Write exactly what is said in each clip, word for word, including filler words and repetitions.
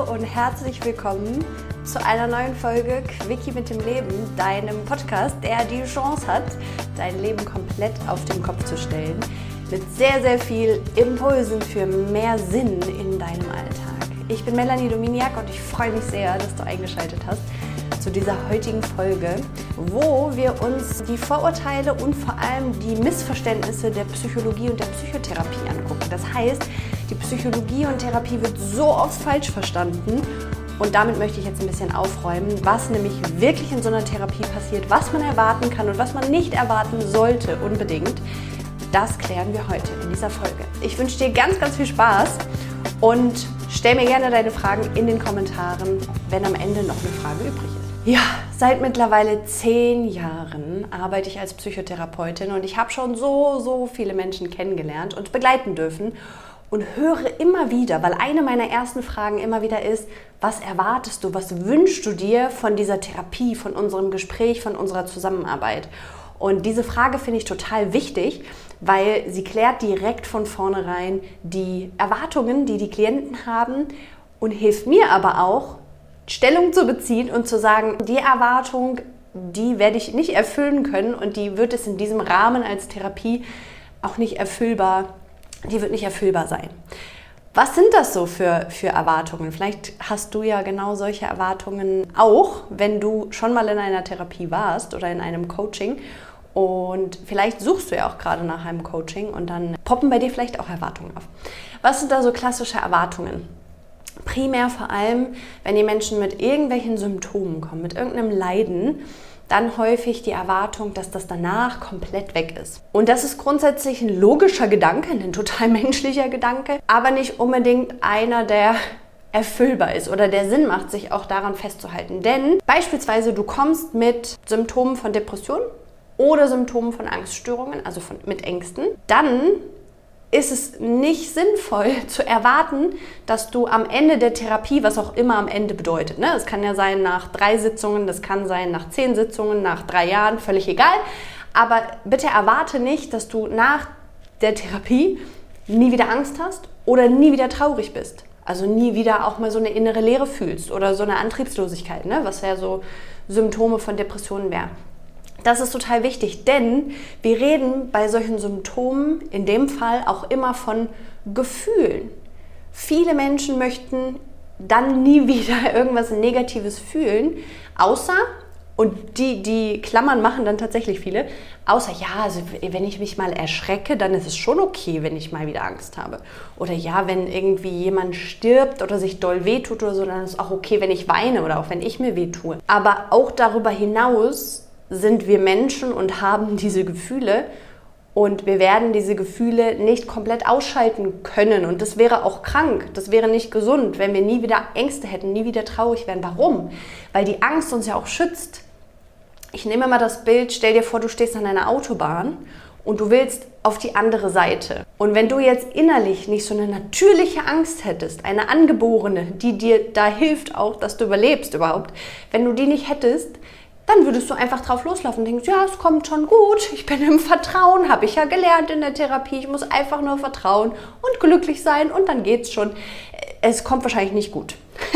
und herzlich willkommen zu einer neuen Folge Quickie mit dem Leben, deinem Podcast, der die Chance hat, dein Leben komplett auf den Kopf zu stellen, mit sehr, sehr viel Impulsen für mehr Sinn in deinem Alltag. Ich bin Melanie Dominiak und ich freue mich sehr, dass du eingeschaltet hast zu dieser heutigen Folge, wo wir uns die Vorurteile und vor allem die Missverständnisse der Psychologie und der Psychotherapie angucken. Das heißt, die Psychologie und Therapie wird so oft falsch verstanden und damit möchte ich jetzt ein bisschen aufräumen, was nämlich wirklich in so einer Therapie passiert, was man erwarten kann und was man nicht erwarten sollte unbedingt. Das klären wir heute in dieser Folge. Ich wünsche dir ganz, ganz viel Spaß und stell mir gerne deine Fragen in den Kommentaren, wenn am Ende noch eine Frage übrig ist. Ja, seit mittlerweile zehn Jahren arbeite ich als Psychotherapeutin und ich habe schon so, so viele Menschen kennengelernt und begleiten dürfen und höre immer wieder, weil eine meiner ersten Fragen immer wieder ist, was erwartest du, was wünschst du dir von dieser Therapie, von unserem Gespräch, von unserer Zusammenarbeit? Und diese Frage finde ich total wichtig, weil sie klärt direkt von vornherein die Erwartungen, die die Klienten haben und hilft mir aber auch, Stellung zu beziehen und zu sagen, die Erwartung, die werde ich nicht erfüllen können und die wird es in diesem Rahmen als Therapie auch nicht erfüllbar, die wird nicht erfüllbar sein. Was sind das so für, für Erwartungen? Vielleicht hast du ja genau solche Erwartungen auch, wenn du schon mal in einer Therapie warst oder in einem Coaching. Und vielleicht suchst du ja auch gerade nach einem Coaching und dann poppen bei dir vielleicht auch Erwartungen auf. Was sind da so klassische Erwartungen? Primär vor allem, wenn die Menschen mit irgendwelchen Symptomen kommen, mit irgendeinem Leiden, dann häufig die Erwartung, dass das danach komplett weg ist. Und das ist grundsätzlich ein logischer Gedanke, ein total menschlicher Gedanke, aber nicht unbedingt einer, der erfüllbar ist oder der Sinn macht, sich auch daran festzuhalten. Denn beispielsweise du kommst mit Symptomen von Depressionen oder Symptomen von Angststörungen, also von, mit Ängsten, dann ist es nicht sinnvoll zu erwarten, dass du am Ende der Therapie, was auch immer am Ende bedeutet, ne? Es kann ja sein nach drei Sitzungen, das kann sein nach zehn Sitzungen, nach drei Jahren, völlig egal. Aber bitte erwarte nicht, dass du nach der Therapie nie wieder Angst hast oder nie wieder traurig bist. Also nie wieder auch mal so eine innere Leere fühlst oder so eine Antriebslosigkeit, ne? Was ja so Symptome von Depressionen wären. Das ist total wichtig, denn wir reden bei solchen Symptomen in dem Fall auch immer von Gefühlen. Viele Menschen möchten dann nie wieder irgendwas Negatives fühlen, außer, und die, die Klammern machen dann tatsächlich viele, außer, ja, also wenn ich mich mal erschrecke, dann ist es schon okay, wenn ich mal wieder Angst habe. Oder ja, wenn irgendwie jemand stirbt oder sich doll wehtut oder so, dann ist es auch okay, wenn ich weine oder auch wenn ich mir wehtue. Aber auch darüber hinaus sind wir Menschen und haben diese Gefühle und wir werden diese Gefühle nicht komplett ausschalten können und das wäre auch krank, das wäre nicht gesund, wenn wir nie wieder Ängste hätten, nie wieder traurig wären. Warum? Weil die Angst uns ja auch schützt. Ich nehme mal das Bild, stell dir vor, du stehst an einer Autobahn und du willst auf die andere Seite. Und wenn du jetzt innerlich nicht so eine natürliche Angst hättest, eine angeborene, die dir da hilft auch, dass du überlebst überhaupt, wenn du die nicht hättest, dann würdest du einfach drauf loslaufen und denkst, ja, es kommt schon gut, ich bin im Vertrauen, habe ich ja gelernt in der Therapie, ich muss einfach nur vertrauen und glücklich sein und dann geht's schon. Es kommt wahrscheinlich nicht gut.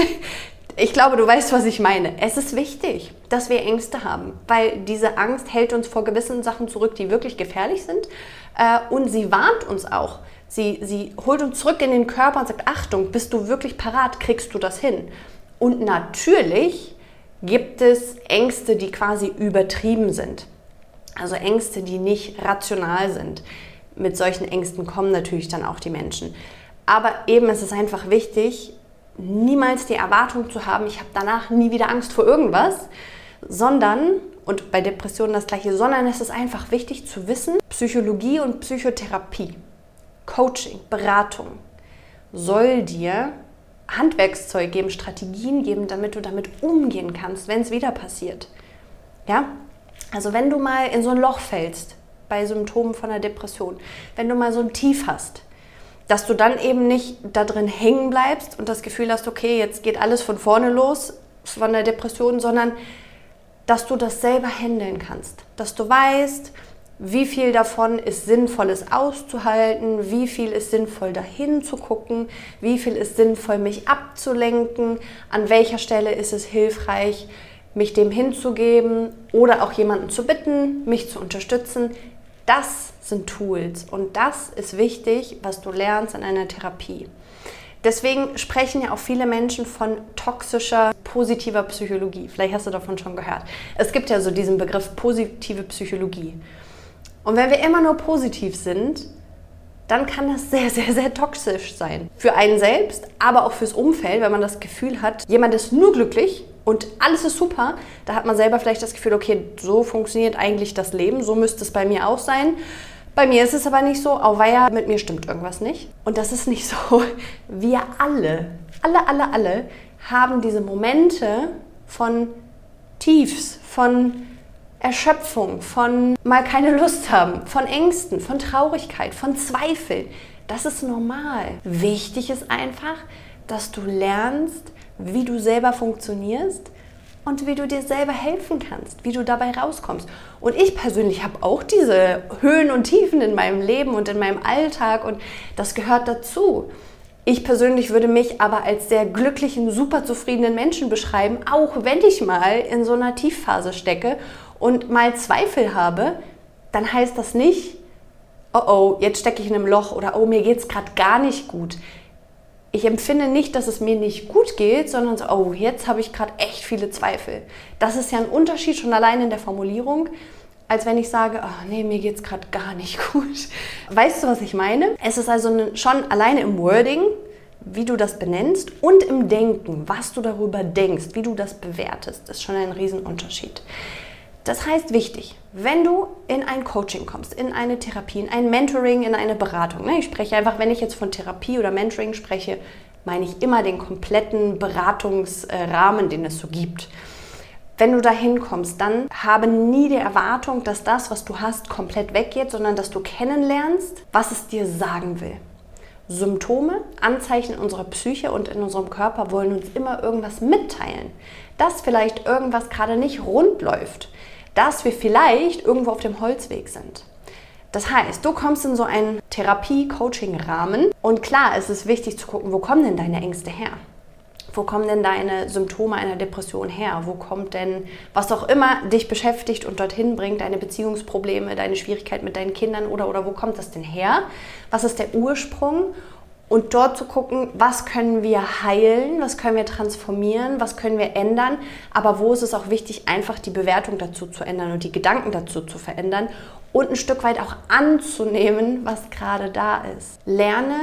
Ich glaube, du weißt, was ich meine. Es ist wichtig, dass wir Ängste haben, weil diese Angst hält uns vor gewissen Sachen zurück, die wirklich gefährlich sind und sie warnt uns auch. Sie, sie holt uns zurück in den Körper und sagt, Achtung, bist du wirklich parat, kriegst du das hin? Und natürlich gibt es Ängste, die quasi übertrieben sind. Also Ängste, die nicht rational sind. Mit solchen Ängsten kommen natürlich dann auch die Menschen. Aber eben ist es einfach wichtig, niemals die Erwartung zu haben, ich habe danach nie wieder Angst vor irgendwas, sondern, und bei Depressionen das Gleiche, sondern es ist einfach wichtig zu wissen, Psychologie und Psychotherapie, Coaching, Beratung soll dir Handwerkszeug geben, Strategien geben, damit du damit umgehen kannst, wenn es wieder passiert. Ja? Also wenn du mal in so ein Loch fällst, bei Symptomen von einer Depression, wenn du mal so ein Tief hast, dass du dann eben nicht da drin hängen bleibst und das Gefühl hast, okay, jetzt geht alles von vorne los von der Depression, sondern dass du das selber handeln kannst. Dass du weißt, Wie viel davon ist sinnvoll, es auszuhalten? Wie viel ist sinnvoll, dahin zu gucken? Wie viel ist sinnvoll, mich abzulenken? An welcher Stelle ist es hilfreich, mich dem hinzugeben oder auch jemanden zu bitten, mich zu unterstützen? Das sind Tools und das ist wichtig, was du lernst in einer Therapie. Deswegen sprechen ja auch viele Menschen von toxischer, positiver Psychologie. Vielleicht hast du davon schon gehört. Es gibt ja so diesen Begriff positive Psychologie. Und wenn wir immer nur positiv sind, dann kann das sehr, sehr, sehr toxisch sein. Für einen selbst, aber auch fürs Umfeld, wenn man das Gefühl hat, jemand ist nur glücklich und alles ist super, da hat man selber vielleicht das Gefühl, okay, so funktioniert eigentlich das Leben, so müsste es bei mir auch sein. Bei mir ist es aber nicht so, auweia, mit mir stimmt irgendwas nicht. Und das ist nicht so. Wir alle, alle, alle, alle haben diese Momente von Tiefs, von Erschöpfung, von mal keine Lust haben, von Ängsten, von Traurigkeit, von Zweifeln. Das ist normal. Wichtig ist einfach, dass du lernst, wie du selber funktionierst und wie du dir selber helfen kannst, wie du dabei rauskommst. Und ich persönlich habe auch diese Höhen und Tiefen in meinem Leben und in meinem Alltag und das gehört dazu. Ich persönlich würde mich aber als sehr glücklichen, super zufriedenen Menschen beschreiben, auch wenn ich mal in so einer Tiefphase stecke und mal Zweifel habe, dann heißt das nicht, oh oh, jetzt stecke ich in einem Loch oder oh, mir geht es gerade gar nicht gut. Ich empfinde nicht, dass es mir nicht gut geht, sondern so, oh, jetzt habe ich gerade echt viele Zweifel. Das ist ja ein Unterschied schon allein in der Formulierung, als wenn ich sage, oh, nee, mir geht es gerade gar nicht gut. Weißt du, was ich meine? Es ist also schon alleine im Wording, wie du das benennst und im Denken, was du darüber denkst, wie du das bewertest, ist schon ein Riesenunterschied. Das heißt, wichtig, wenn du in ein Coaching kommst, in eine Therapie, in ein Mentoring, in eine Beratung, ne? Ich spreche einfach, wenn ich jetzt von Therapie oder Mentoring spreche, meine ich immer den kompletten Beratungsrahmen, den es so gibt. Wenn du da hinkommst, dann habe nie die Erwartung, dass das, was du hast, komplett weggeht, sondern dass du kennenlernst, was es dir sagen will. Symptome, Anzeichen unserer Psyche und in unserem Körper wollen uns immer irgendwas mitteilen, dass vielleicht irgendwas gerade nicht rund läuft, dass wir vielleicht irgendwo auf dem Holzweg sind. Das heißt, du kommst in so einen Therapie-Coaching-Rahmen und klar, es ist wichtig zu gucken, wo kommen denn deine Ängste her? Wo kommen denn deine Symptome einer Depression her? Wo kommt denn, was auch immer dich beschäftigt und dorthin bringt, deine Beziehungsprobleme, deine Schwierigkeit mit deinen Kindern oder, oder wo kommt das denn her? Was ist der Ursprung? Und dort zu gucken, was können wir heilen, was können wir transformieren, was können wir ändern, aber wo ist es auch wichtig, einfach die Bewertung dazu zu ändern und die Gedanken dazu zu verändern und ein Stück weit auch anzunehmen, was gerade da ist. Lerne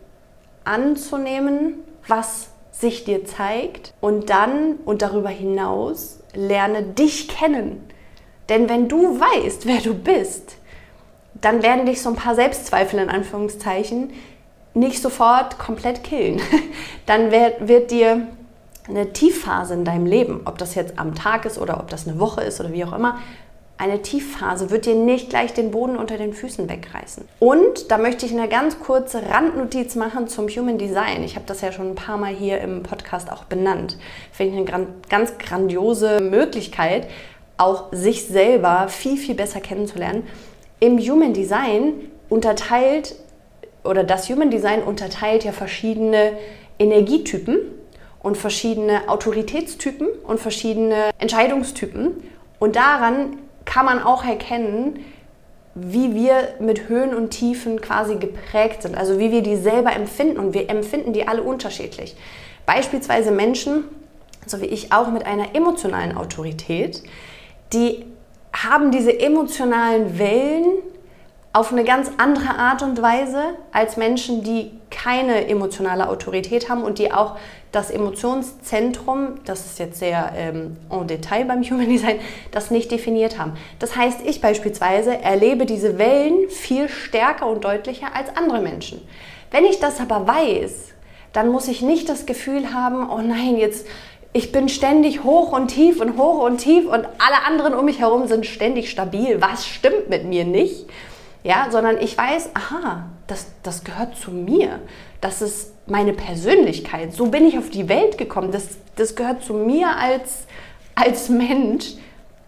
anzunehmen, was sich dir zeigt und dann und darüber hinaus lerne dich kennen. Denn wenn du weißt, wer du bist, dann werden dich so ein paar Selbstzweifel in Anführungszeichen nicht sofort komplett killen. Dann wird, wird dir eine Tiefphase in deinem Leben, ob das jetzt am Tag ist oder ob das eine Woche ist oder wie auch immer, eine Tiefphase wird dir nicht gleich den Boden unter den Füßen wegreißen. Und da möchte ich eine ganz kurze Randnotiz machen zum Human Design. Ich habe das ja schon ein paar Mal hier im Podcast auch benannt. Finde ich eine ganz grandiose Möglichkeit, auch sich selber viel, viel besser kennenzulernen. Im Human Design unterteilt, oder das Human Design unterteilt ja verschiedene Energietypen und verschiedene Autoritätstypen und verschiedene Entscheidungstypen. Und daran kann man auch erkennen, wie wir mit Höhen und Tiefen quasi geprägt sind, also wie wir die selber empfinden und wir empfinden die alle unterschiedlich. Beispielsweise Menschen, so wie ich auch, mit einer emotionalen Autorität, die haben diese emotionalen Wellen auf eine ganz andere Art und Weise als Menschen, die keine emotionale Autorität haben und die auch das Emotionszentrum, das ist jetzt sehr ähm, en Detail beim Human Design, das nicht definiert haben. Das heißt, ich beispielsweise erlebe diese Wellen viel stärker und deutlicher als andere Menschen. Wenn ich das aber weiß, dann muss ich nicht das Gefühl haben, oh nein, jetzt ich bin ständig hoch und tief und hoch und tief und alle anderen um mich herum sind ständig stabil. Was stimmt mit mir nicht? Ja, sondern ich weiß, aha, das, das gehört zu mir. Das ist meine Persönlichkeit. So bin ich auf die Welt gekommen. Das, das gehört zu mir als, als Mensch.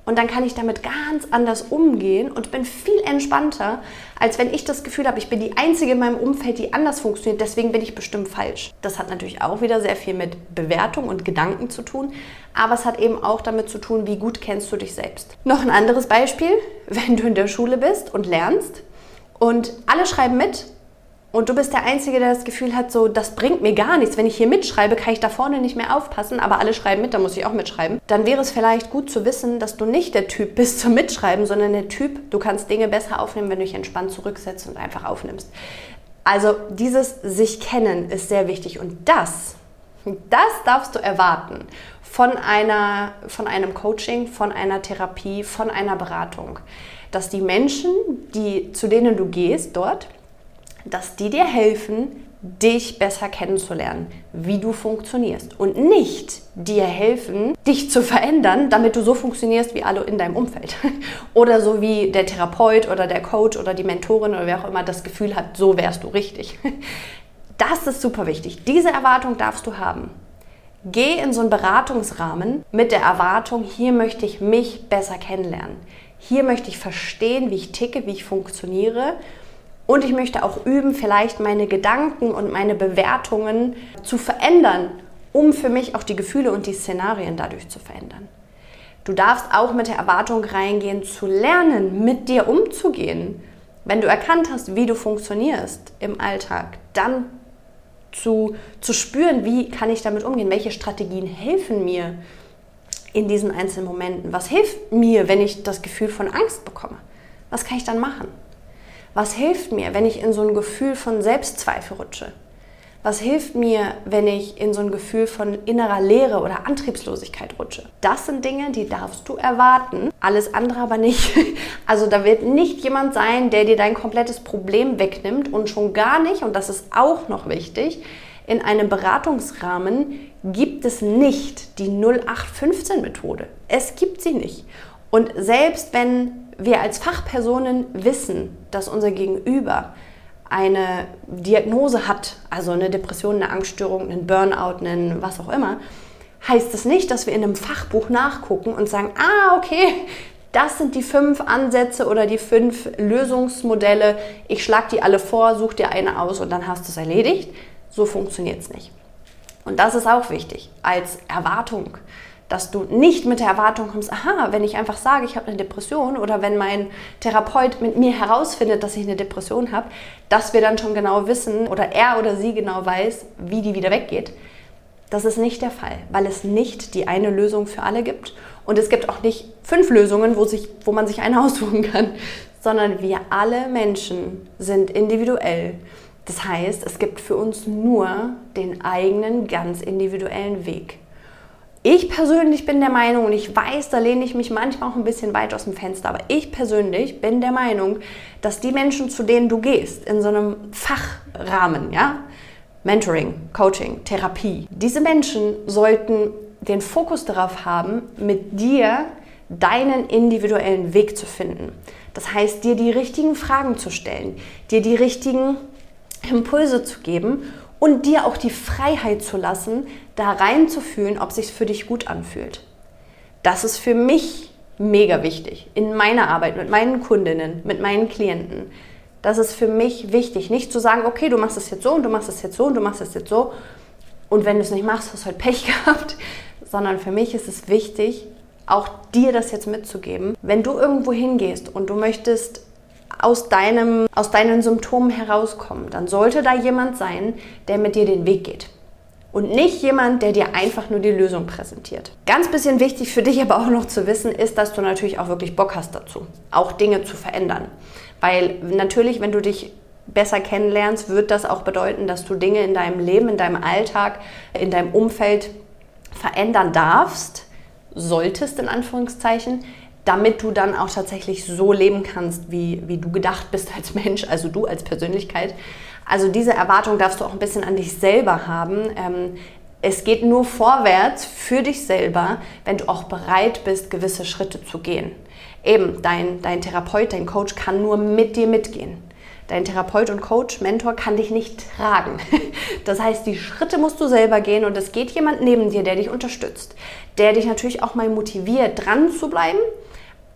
Und dann kann ich damit ganz anders umgehen und bin viel entspannter, als wenn ich das Gefühl habe, ich bin die Einzige in meinem Umfeld, die anders funktioniert, deswegen bin ich bestimmt falsch. Das hat natürlich auch wieder sehr viel mit Bewertung und Gedanken zu tun, aber es hat eben auch damit zu tun, wie gut kennst du dich selbst. Noch ein anderes Beispiel, wenn du in der Schule bist und lernst und alle schreiben mit, und du bist der Einzige, der das Gefühl hat, so, das bringt mir gar nichts. Wenn ich hier mitschreibe, kann ich da vorne nicht mehr aufpassen, aber alle schreiben mit, dann muss ich auch mitschreiben. Dann wäre es vielleicht gut zu wissen, dass du nicht der Typ bist zum Mitschreiben, sondern der Typ, du kannst Dinge besser aufnehmen, wenn du dich entspannt zurücksetzt und einfach aufnimmst. Also dieses sich kennen ist sehr wichtig und das, das darfst du erwarten von einer, von einem Coaching, von einer Therapie, von einer Beratung. Dass die Menschen, die, zu denen du gehst dort, dass die dir helfen, dich besser kennenzulernen, wie du funktionierst und nicht dir helfen, dich zu verändern, damit du so funktionierst wie alle in deinem Umfeld oder so wie der Therapeut oder der Coach oder die Mentorin oder wer auch immer das Gefühl hat, so wärst du richtig. Das ist super wichtig. Diese Erwartung darfst du haben. Geh in so einen Beratungsrahmen mit der Erwartung, hier möchte ich mich besser kennenlernen. Hier möchte ich verstehen, wie ich ticke, wie ich funktioniere. Und ich möchte auch üben, vielleicht meine Gedanken und meine Bewertungen zu verändern, um für mich auch die Gefühle und die Szenarien dadurch zu verändern. Du darfst auch mit der Erwartung reingehen, zu lernen, mit dir umzugehen. Wenn du erkannt hast, wie du funktionierst im Alltag, dann zu, zu spüren, wie kann ich damit umgehen, welche Strategien helfen mir in diesen einzelnen Momenten. Was hilft mir, wenn ich das Gefühl von Angst bekomme? Was kann ich dann machen? Was hilft mir, wenn ich in so ein Gefühl von Selbstzweifel rutsche? Was hilft mir, wenn ich in so ein Gefühl von innerer Leere oder Antriebslosigkeit rutsche? Das sind Dinge, die darfst du erwarten, alles andere aber nicht. Also da wird nicht jemand sein, der dir dein komplettes Problem wegnimmt und schon gar nicht, und das ist auch noch wichtig, in einem Beratungsrahmen gibt es nicht die null acht fünfzehn Methode. Es gibt sie nicht. Und selbst wenn wir als Fachpersonen wissen, dass unser Gegenüber eine Diagnose hat, also eine Depression, eine Angststörung, einen Burnout, einen was auch immer, heißt das nicht, dass wir in einem Fachbuch nachgucken und sagen, ah, okay, das sind die fünf Ansätze oder die fünf Lösungsmodelle, ich schlage die alle vor, such dir eine aus und dann hast du es erledigt. So funktioniert es nicht. Und das ist auch wichtig als Erwartung, dass du nicht mit der Erwartung kommst, aha, wenn ich einfach sage, ich habe eine Depression oder wenn mein Therapeut mit mir herausfindet, dass ich eine Depression habe, dass wir dann schon genau wissen oder er oder sie genau weiß, wie die wieder weggeht. Das ist nicht der Fall, weil es nicht die eine Lösung für alle gibt und es gibt auch nicht fünf Lösungen, wo, sich, wo man sich eine aussuchen kann, sondern wir alle Menschen sind individuell. Das heißt, es gibt für uns nur den eigenen, ganz individuellen Weg. Ich persönlich bin der Meinung, und ich weiß, da lehne ich mich manchmal auch ein bisschen weit aus dem Fenster, aber ich persönlich bin der Meinung, dass die Menschen, zu denen du gehst, in so einem Fachrahmen, ja, Mentoring, Coaching, Therapie, diese Menschen sollten den Fokus darauf haben, mit dir deinen individuellen Weg zu finden. Das heißt, dir die richtigen Fragen zu stellen, dir die richtigen Impulse zu geben und dir auch die Freiheit zu lassen, da reinzufühlen, ob es sich für dich gut anfühlt. Das ist für mich mega wichtig in meiner Arbeit mit meinen Kundinnen, mit meinen Klienten. Das ist für mich wichtig, nicht zu sagen, okay, du machst es jetzt so und du machst es jetzt so und du machst es jetzt so und wenn du es nicht machst, hast du halt Pech gehabt, sondern für mich ist es wichtig, auch dir das jetzt mitzugeben. Wenn du irgendwo hingehst und du möchtest aus, deinem, aus deinen Symptomen herauskommen, dann sollte da jemand sein, der mit dir den Weg geht. Und nicht jemand, der dir einfach nur die Lösung präsentiert. Ganz bisschen wichtig für dich aber auch noch zu wissen, ist, dass du natürlich auch wirklich Bock hast dazu, auch Dinge zu verändern. Weil natürlich, wenn du dich besser kennenlernst, wird das auch bedeuten, dass du Dinge in deinem Leben, in deinem Alltag, in deinem Umfeld verändern darfst, solltest in Anführungszeichen, damit du dann auch tatsächlich so leben kannst, wie, wie du gedacht bist als Mensch, also du als Persönlichkeit. Also diese Erwartung darfst du auch ein bisschen an dich selber haben. Ähm, es geht nur vorwärts für dich selber, wenn du auch bereit bist, gewisse Schritte zu gehen. Eben, dein, dein Therapeut, dein Coach kann nur mit dir mitgehen. Dein Therapeut und Coach, Mentor kann dich nicht tragen. Das heißt, die Schritte musst du selber gehen und es geht jemand neben dir, der dich unterstützt, der dich natürlich auch mal motiviert, dran zu bleiben,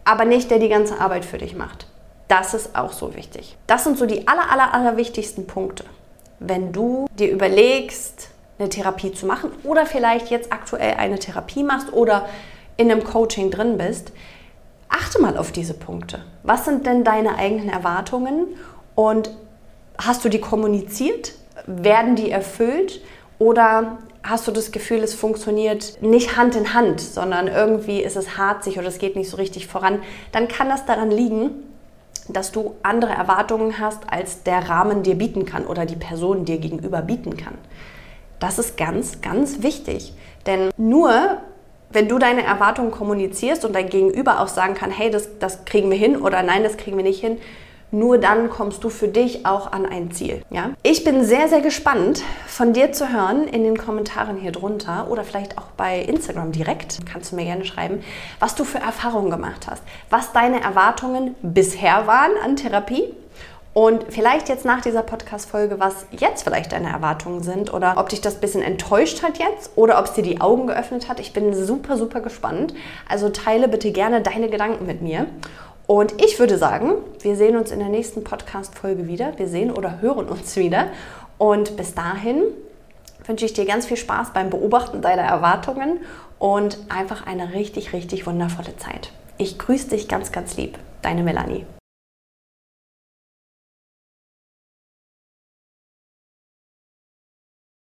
aber nicht der die ganze Arbeit für dich macht. Das ist auch so wichtig. Das sind so die aller, aller, aller wichtigsten Punkte. Wenn du dir überlegst, eine Therapie zu machen oder vielleicht jetzt aktuell eine Therapie machst oder in einem Coaching drin bist, achte mal auf diese Punkte. Was sind denn deine eigenen Erwartungen und hast du die kommuniziert? Werden die erfüllt? Oder hast du das Gefühl, es funktioniert nicht Hand in Hand, sondern irgendwie ist es harzig oder es geht nicht so richtig voran? Dann kann das daran liegen, dass du andere Erwartungen hast, als der Rahmen dir bieten kann oder die Person dir gegenüber bieten kann. Das ist ganz, ganz wichtig. Denn nur wenn du deine Erwartungen kommunizierst und dein Gegenüber auch sagen kann, hey, das, das kriegen wir hin oder nein, das kriegen wir nicht hin, nur dann kommst du für dich auch an ein Ziel. Ja? Ich bin sehr, sehr gespannt, von dir zu hören in den Kommentaren hier drunter oder vielleicht auch bei Instagram direkt. Kannst du mir gerne schreiben, was du für Erfahrungen gemacht hast, was deine Erwartungen bisher waren an Therapie. Und vielleicht jetzt nach dieser Podcast-Folge, was jetzt vielleicht deine Erwartungen sind oder ob dich das ein bisschen enttäuscht hat jetzt oder ob es dir die Augen geöffnet hat. Ich bin super, super gespannt. Also teile bitte gerne deine Gedanken mit mir. Und ich würde sagen, wir sehen uns in der nächsten Podcast-Folge wieder. Wir sehen oder hören uns wieder. Und bis dahin wünsche ich dir ganz viel Spaß beim Beobachten deiner Erwartungen und einfach eine richtig, richtig wundervolle Zeit. Ich grüße dich ganz, ganz lieb. Deine Melanie.